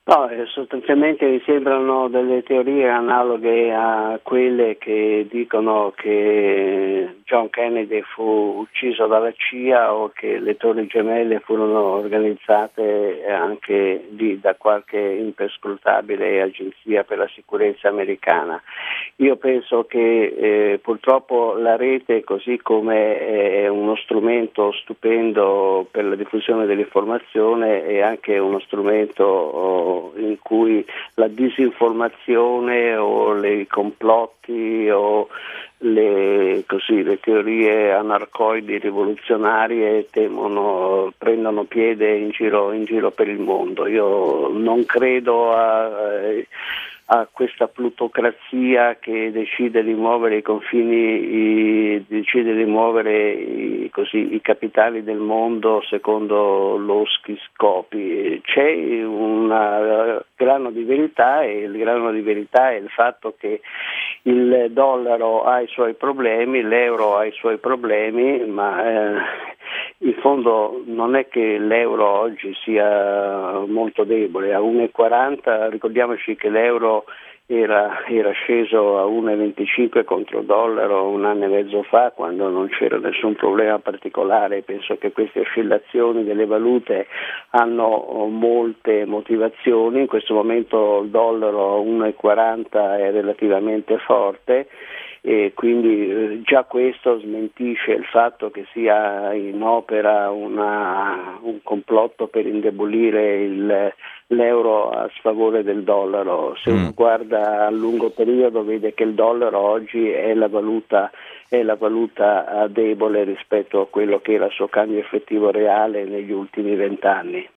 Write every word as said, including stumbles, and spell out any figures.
No, eh, sostanzialmente mi sembrano delle teorie analoghe a quelle che dicono che John Kennedy fu ucciso dalla C I A o che le Torri Gemelle furono organizzate anche lì da qualche imperscrutabile agenzia per la sicurezza americana. Io penso che eh, purtroppo la rete, così come è uno strumento stupendo per la diffusione dell'informazione, è anche uno strumento oh, in cui la disinformazione o i complotti o le, così, le teorie anarcoidi rivoluzionarie temono, prendono piede in giro, in giro per il mondo. Io non credo a, a questa plutocrazia che decide di muovere i confini, i, decide di muovere i, così, i capitali del mondo secondo loschi scopi. C'è un grano di verità e il grano di verità è il fatto che il dollaro ha i suoi problemi, l'euro ha i suoi problemi, ma eh, in fondo non è che l'euro oggi sia molto debole, a uno virgola quaranta, ricordiamoci che l'euro era, era sceso a uno virgola venticinque contro il dollaro un anno e mezzo fa, quando non c'era nessun problema particolare. Penso che queste oscillazioni delle valute hanno molte motivazioni. In questo momento il dollaro a uno virgola quaranta è relativamente forte e quindi eh, già questo smentisce il fatto che sia in opera una, un complotto per indebolire il, l'euro a sfavore del dollaro. Se uno Mm. guarda a lungo periodo vede che il dollaro oggi è la valuta è la valuta debole rispetto a quello che era il suo cambio effettivo reale negli ultimi vent'anni.